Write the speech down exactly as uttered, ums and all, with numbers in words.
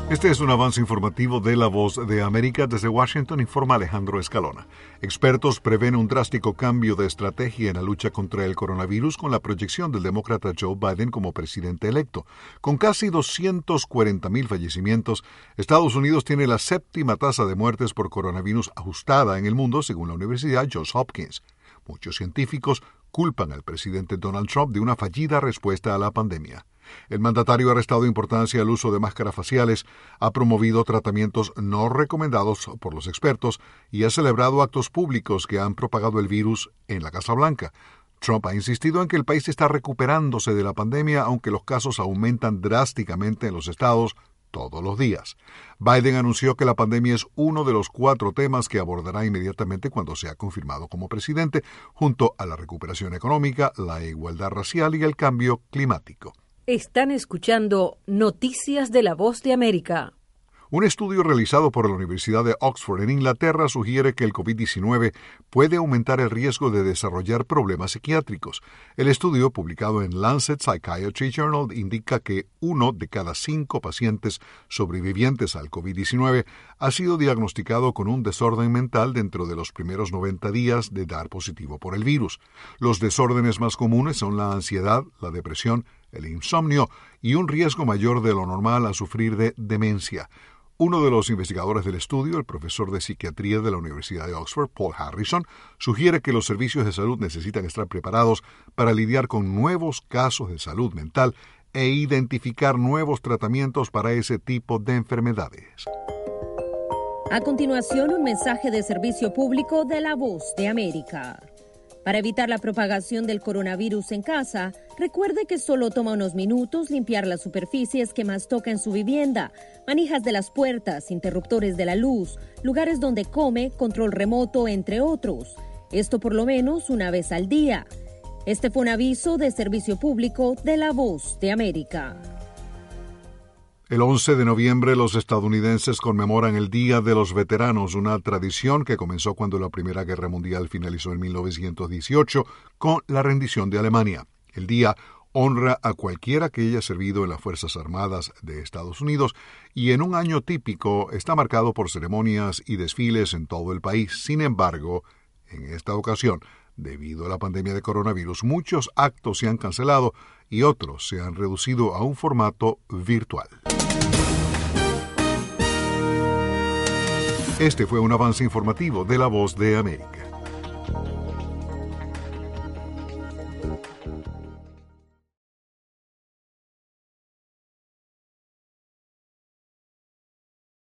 Este es un avance informativo de La Voz de América. Desde Washington informa Alejandro Escalona. Expertos prevén un drástico cambio de estrategia en la lucha contra el coronavirus con la proyección del demócrata Joe Biden como presidente electo. Con casi doscientos cuarenta mil fallecimientos, Estados Unidos tiene la séptima tasa de muertes por coronavirus ajustada en el mundo, según la Universidad Johns Hopkins. Muchos científicos culpan al presidente Donald Trump de una fallida respuesta a la pandemia. El mandatario ha restado importancia al uso de máscaras faciales, ha promovido tratamientos no recomendados por los expertos y ha celebrado actos públicos que han propagado el virus en la Casa Blanca. Trump ha insistido en que el país está recuperándose de la pandemia, aunque los casos aumentan drásticamente en los estados todos los días. Biden anunció que la pandemia es uno de los cuatro temas que abordará inmediatamente cuando sea confirmado como presidente, junto a la recuperación económica, la igualdad racial y el cambio climático. Están escuchando Noticias de la Voz de América. Un estudio realizado por la Universidad de Oxford en Inglaterra sugiere que el covid diecinueve puede aumentar el riesgo de desarrollar problemas psiquiátricos. El estudio, publicado en Lancet Psychiatry Journal, indica que uno de cada cinco pacientes sobrevivientes al covid diecinueve ha sido diagnosticado con un desorden mental dentro de los primeros noventa días de dar positivo por el virus. Los desórdenes más comunes son la ansiedad, la depresión, el insomnio y un riesgo mayor de lo normal a sufrir de demencia. Uno de los investigadores del estudio, el profesor de psiquiatría de la Universidad de Oxford, Paul Harrison, sugiere que los servicios de salud necesitan estar preparados para lidiar con nuevos casos de salud mental e identificar nuevos tratamientos para ese tipo de enfermedades. A continuación, un mensaje de servicio público de La Voz de América. Para evitar la propagación del coronavirus en casa, recuerde que solo toma unos minutos limpiar las superficies que más toca en su vivienda, manijas de las puertas, interruptores de la luz, lugares donde come, control remoto, entre otros. Esto por lo menos una vez al día. Este fue un aviso de servicio público de La Voz de América. El once de noviembre los estadounidenses conmemoran el Día de los Veteranos, una tradición que comenzó cuando la Primera Guerra Mundial finalizó en mil novecientos dieciocho con la rendición de Alemania. El día honra a cualquiera que haya servido en las Fuerzas Armadas de Estados Unidos y en un año típico está marcado por ceremonias y desfiles en todo el país. Sin embargo, en esta ocasión, debido a la pandemia de coronavirus, muchos actos se han cancelado y otros se han reducido a un formato virtual. Este fue un avance informativo de La Voz de América.